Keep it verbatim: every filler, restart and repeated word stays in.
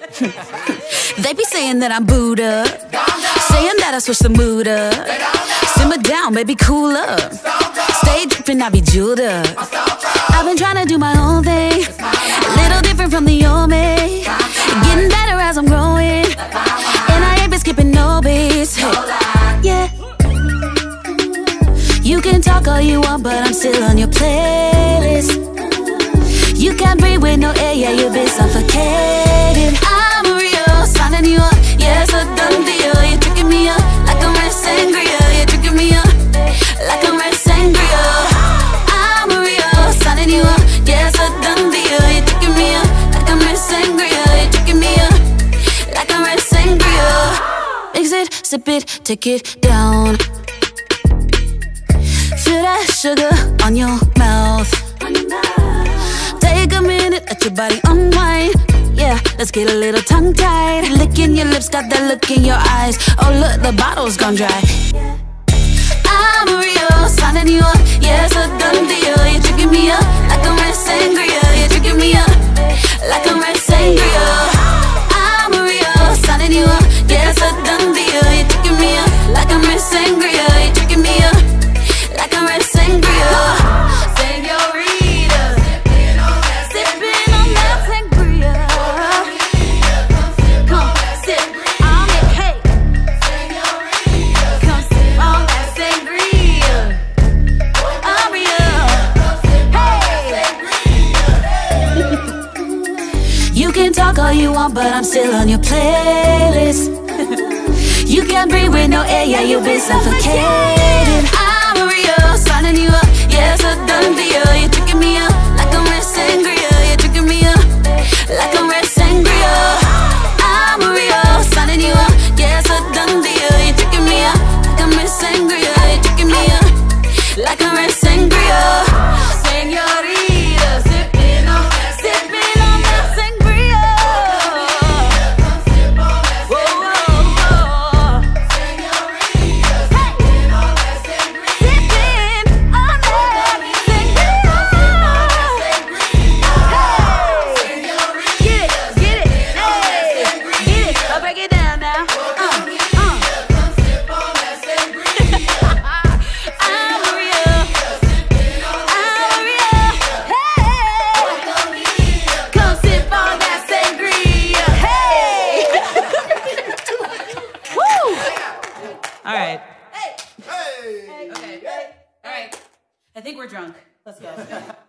They be saying that I'm booed up, saying that I switch the mood up. Simmer down, baby, cool up. Stay drippin', I be jeweled up. I've been trying to do my own thing, a little different from the old me. Getting better as I'm growing, and I ain't been skipping no beats. Hey, yeah. You can talk all you want, but I'm still on your playlist. You can't breathe with no air, yeah, you've been suffocating. I'm real, signing you up, yeah, it's a done deal. You're tricking me up like I'm red sangria. You're tricking me up like I'm red sangria. I'm real, signing you up, yeah, it's a done deal. You're tricking me up like I'm red sangria. You're tricking me up like I'm red sangria. Mix it, sip it, take it down. Feel that sugar on your mouth. Take a minute, let your body unwind. Yeah, let's get a little tongue-tied. Licking your lips, got that look in your eyes. Oh look, the bottle's gone dry. I'm real, signing you up, yeah, it's a done deal. You're tricking me up like I'm red sangria. You're tricking me up like I'm red sangria. I'm real, signing you up, yeah, it's a done deal. You're tricking me up like I'm red sangria. You're tricking me up like I'm red sangria. Señorita, sipping on that, sipping on that sangria. Come sip on it, hey. Señorita, come sip on that sangria. I'm real, hey. You can talk all you want, but I'm still on your playlist. You can't breathe with no air, yeah, you've been suffocating. I'm real, signing you up, yeah, it's a done deal. You're tricking me up like I'm red sangria. You're tricking me up like I'm red sangria. I'm real, signing you up, yeah, it's a done deal. You're tricking me up like I'm red sangria. You're tricking me up like I'm red sangria. Señorita, sipping on that, sipping on that sangria. All right. Hey. Hey. Okay. All right. I think we're drunk. Let's go.